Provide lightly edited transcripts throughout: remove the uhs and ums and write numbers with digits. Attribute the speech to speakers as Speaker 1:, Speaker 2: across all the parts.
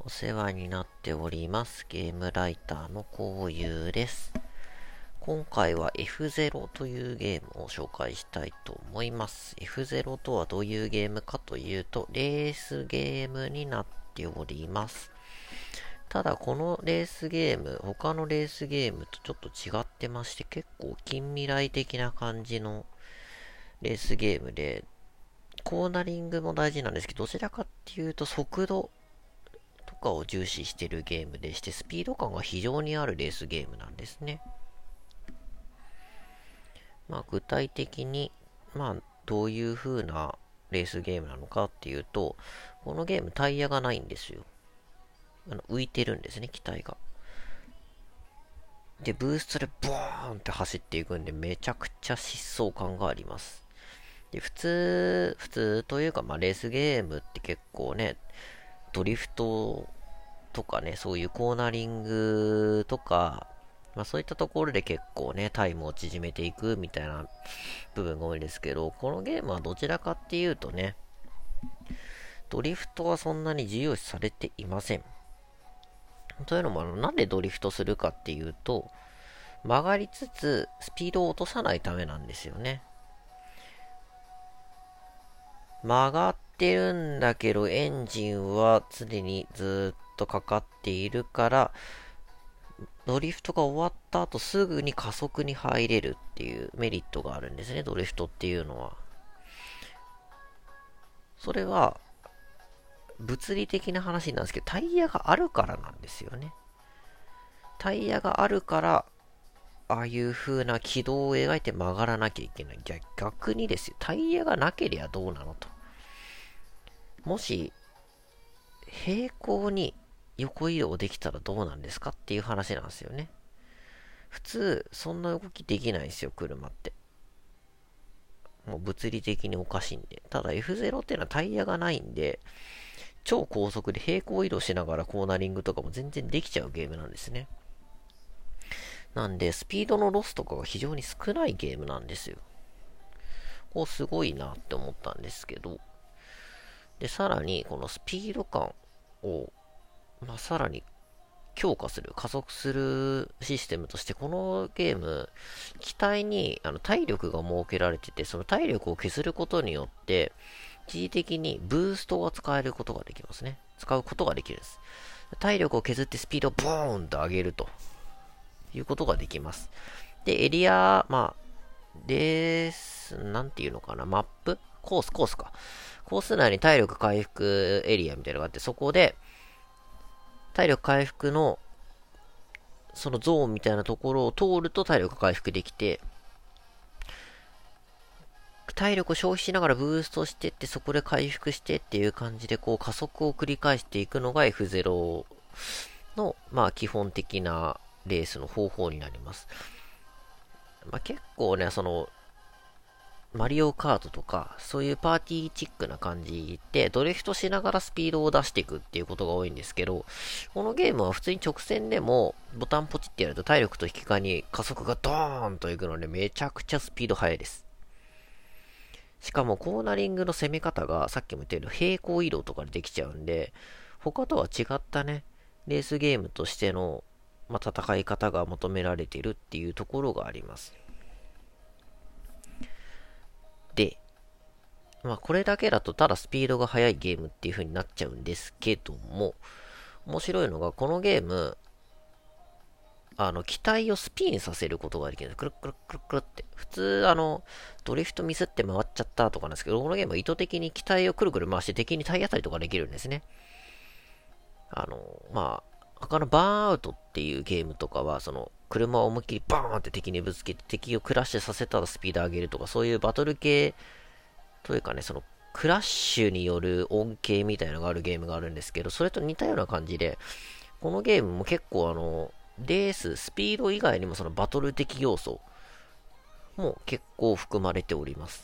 Speaker 1: お世話になっております。ゲームライターのこうゆうです。今回は F0 というゲームを紹介したいと思います。F0 とはどういうゲームかというと、レースゲームになっております。ただこのレースゲーム、他のレースゲームとちょっと違ってまして、結構近未来的な感じのレースゲームで、コーナリングも大事なんですけど、どちらかっていうと速度とかを重視しているゲームでして、スピード感が非常にあるレースゲームなんですね。具体的に、どういう風なレースゲームなのかっていうと、このゲームタイヤがないんですよ。浮いてるんですね、機体が。で、ブーストでボーンって走っていくんで、めちゃくちゃ疾走感があります。で、普通というか、レースゲームって結構ね、ドリフトとかね、そういうコーナリングとか、そういったところで結構ね、タイムを縮めていくみたいな部分が多いんですけど、このゲームはどちらかっていうとね、ドリフトはそんなに重要視されていません。というのも、なんでドリフトするかっていうと、曲がりつつスピードを落とさないためなんですよね。曲がってるんだけど、エンジンは常にずっとかかっているから、ドリフトが終わった後すぐに加速に入れるっていうメリットがあるんですね、ドリフトっていうのは。それは、物理的な話なんですけど、タイヤがあるからなんですよね。タイヤがあるから、ああいう風な軌道を描いて曲がらなきゃいけない。逆にですよ、タイヤがなければどうなのと。もし、平行に横移動できたらどうなんですかっていう話なんですよね。普通、そんな動きできないんですよ、車って。もう物理的におかしいんで。ただ F0 っていうのはタイヤがないんで、超高速で平行移動しながらコーナリングとかも全然できちゃうゲームなんですね。なんで、スピードのロスとかが非常に少ないゲームなんですよ。こうすごいなって思ったんですけど。で、さらに、このスピード感を、さらに強化する、加速するシステムとして、このゲーム、機体に体力が設けられてて、その体力を削ることによって、一時的にブーストが使えることができますね。使うことができるんです。体力を削ってスピードをボーンと上げるということができます。で、エリア、なんていうのかな、マップコースか。コース内に体力回復エリアみたいなのがあって、そこで、体力回復の、そのゾーンみたいなところを通ると体力回復できて、体力を消費しながらブーストしてって、そこで回復してっていう感じで、こう加速を繰り返していくのが F0 の、基本的なレースの方法になります。結構ね、マリオカートとか、そういうパーティーチックな感じで、ドリフトしながらスピードを出していくっていうことが多いんですけど、このゲームは普通に直線でも、ボタンポチってやると体力と引き換えに加速がドーンといくので、めちゃくちゃスピード速いです。しかもコーナリングの攻め方が、さっきも言ったように平行移動とかでできちゃうんで、他とは違ったね、レースゲームとしての、戦い方が求められているっていうところがあります。で、これだけだとただスピードが速いゲームっていう風になっちゃうんですけども、面白いのが、このゲーム、機体をスピンさせることができるんです。くるくるくるくるって。普通、ドリフトミスって回っちゃったとかなんですけど、このゲームは意図的に機体をくるくる回して敵に体当たりとかできるんですね。他のバーンアウトっていうゲームとかは、車を思いっきりバーンって敵にぶつけて敵をクラッシュさせたらスピード上げるとか、そういうバトル系というかね、クラッシュによる恩恵みたいなのがあるゲームがあるんですけど、それと似たような感じで、このゲームも結構レース、スピード以外にもそのバトル的要素も結構含まれております。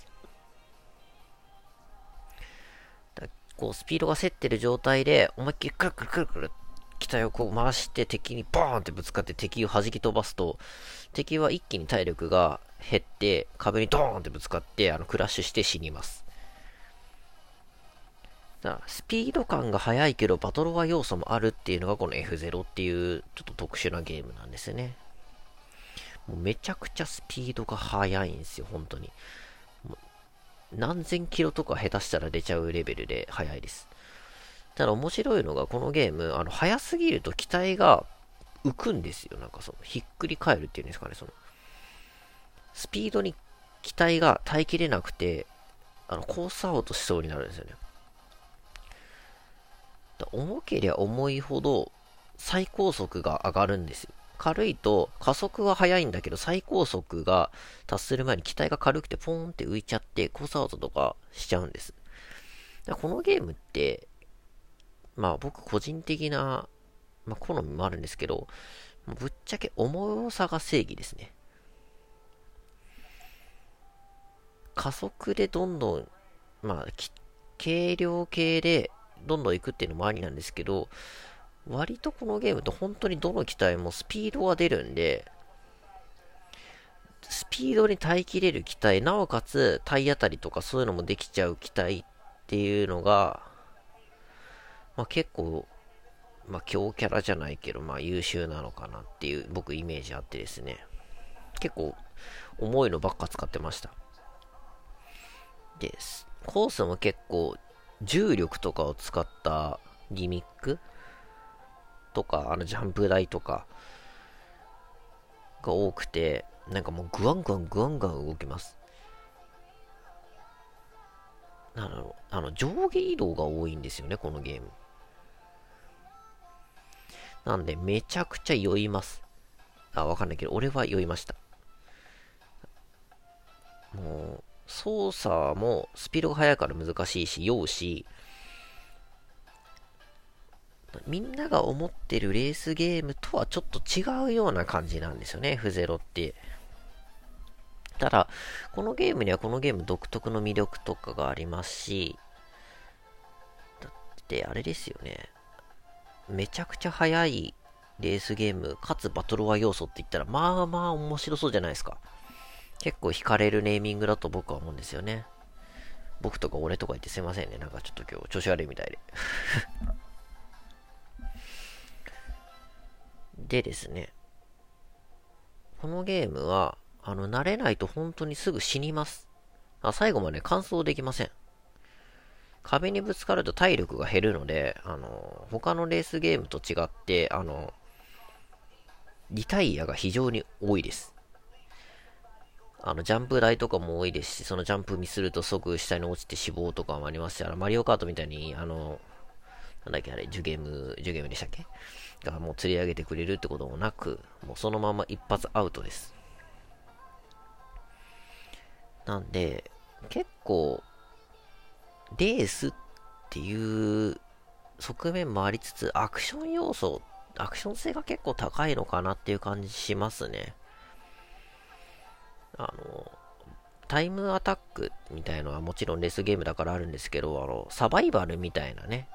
Speaker 1: こう、スピードが競ってる状態で、思いっきりくるくるくるくる機体をこう回して敵にボーンってぶつかって敵を弾き飛ばすと、敵は一気に体力が減って壁にドーンってぶつかってクラッシュして死にます。 スピード感が速いけどバトロワ要素もあるっていうのがこの F0 っていうちょっと特殊なゲームなんですね。もうめちゃくちゃスピードが速いんですよ、本当に。もう何千キロとか下手したら出ちゃうレベルで速いです。ただ面白いのがこのゲーム、速すぎると機体が浮くんですよ。なんかその、ひっくり返るっていうんですかね、その、スピードに機体が耐えきれなくて、コースアウトしそうになるんですよね。重ければ重いほど最高速が上がるんですよ。軽いと加速は速いんだけど最高速が達する前に機体が軽くてポーンって浮いちゃってコースアウトとかしちゃうんです。このゲームって、まあ僕個人的な、まあ、好みもあるんですけど、ぶっちゃけ重さが正義ですね。加速でどんどん、まあ、軽量系でどんどん行くっていうのもありなんですけど、割とこのゲームって本当にどの機体もスピードが出るんで、スピードに耐えきれる機体、なおかつ体当たりとかそういうのもできちゃう機体っていうのが、まあ結構、まあ強キャラじゃないけど、まあ優秀なのかなっていう僕イメージあってですね。結構重いのばっか使ってました。で、コースも結構重力とかを使ったギミックとか、ジャンプ台とかが多くて、なんかもうグワングワングワングワン動きます。上下移動が多いんですよね、このゲーム。なんで、めちゃくちゃ酔います。わかんないけど、俺は酔いました。もう、操作もスピードが速いから難しいし、酔うし、みんなが思ってるレースゲームとはちょっと違うような感じなんですよね、F0 って。ただ、このゲームにはこのゲーム独特の魅力とかがありますし、だってあれですよね。めちゃくちゃ速いレースゲーム、かつバトルワ要素って言ったら、まあまあ面白そうじゃないですか。結構惹かれるネーミングだと僕は思うんですよね。僕とか俺とか言ってすいませんね。なんかちょっと今日調子悪いみたいで。でですね。このゲームは、慣れないと本当にすぐ死にます。最後まで完走できません。壁にぶつかると体力が減るので、他のレースゲームと違って、リタイアが非常に多いです。ジャンプ台とかも多いですし、そのジャンプミスると即下に落ちて死亡とかもありますし、マリオカートみたいに、なんだっけあれ、ジュゲームでしたっけがもう釣り上げてくれるってこともなく、もうそのまま一発アウトです。なんで、結構、レースっていう側面もありつつ、アクション要素、アクション性が結構高いのかなっていう感じしますね。タイムアタックみたいのはもちろんレースゲームだからあるんですけど、サバイバルみたいなね、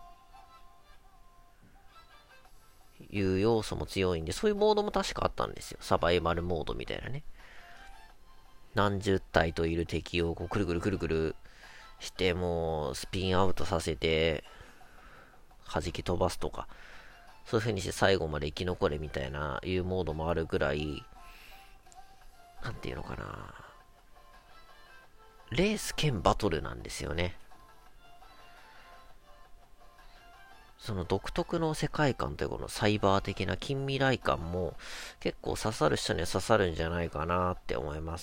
Speaker 1: いう要素も強いんで、そういうモードも確かあったんですよ。サバイバルモードみたいなね。何十体といる敵をこうくるくるくるくるして、もうスピンアウトさせて、弾き飛ばすとか、そういう風にして最後まで生き残れみたいな、いうモードもあるぐらい、なんていうのかな。レース兼バトルなんですよね。その独特の世界観というこのサイバー的な近未来感も結構刺さる人には刺さるんじゃないかなって思います。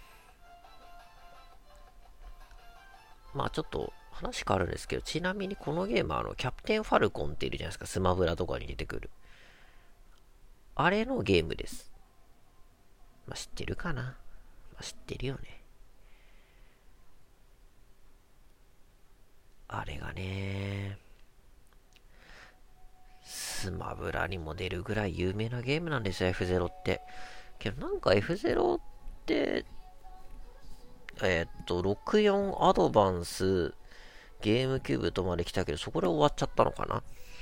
Speaker 1: まあちょっと話変わるんですけど、ちなみにこのゲームはキャプテンファルコンっているじゃないですか。スマブラとかに出てくる。あれのゲームです。まあ知ってるかな、まあ、知ってるよね。あれがね、スマブラにも出るぐらい有名なゲームなんですよ、F0 って。けどなんか F0 って、64アドバンス、ゲームキューブとまで来たけど、そこで終わっちゃったのかな。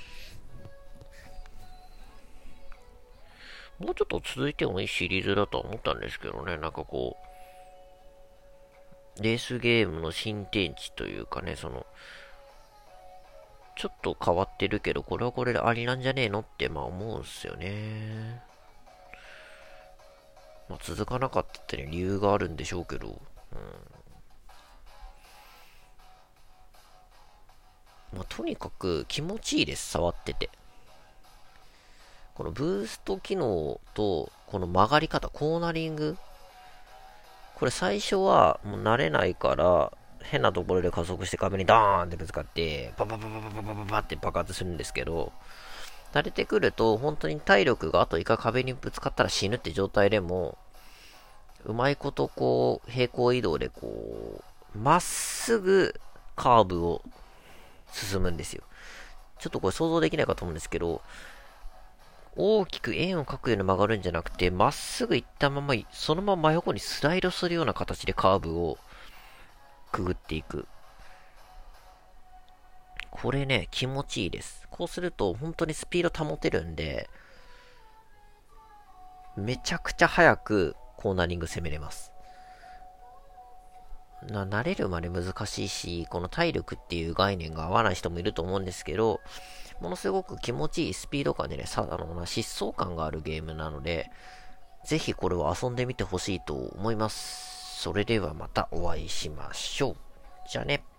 Speaker 1: もうちょっと続いてもいいシリーズだとは思ったんですけどね、なんかこう、レースゲームの新天地というかね、その、 ちょっと変わってるけど、これはこれでありなんじゃねえのって、まあ思うんすよね。まあ続かなかったってね、理由があるんでしょうけど、まあとにかく気持ちいいです、触ってて。このブースト機能と、この曲がり方、コーナリング。これ最初はもう慣れないから、変なところで加速して壁にドーンってぶつかって、パパパパパパパパって爆発するんですけど、慣れてくると、本当に体力があと一回壁にぶつかったら死ぬって状態でも、うまいことこう、平行移動でこう、まっすぐカーブを進むんですよ。ちょっとこれ想像できないかと思うんですけど、大きく円を描くように曲がるんじゃなくて、まっすぐ行ったまま、そのまま真横にスライドするような形でカーブをくぐっていく。これね、気持ちいいです。こうすると、本当にスピード保てるんで、めちゃくちゃ速くコーナリング攻めれます。慣れるまで難しいし、この体力っていう概念が合わない人もいると思うんですけど、ものすごく気持ちいいスピード感でね、疾走感があるゲームなので、ぜひこれを遊んでみてほしいと思います。それではまたお会いしましょう。じゃあね。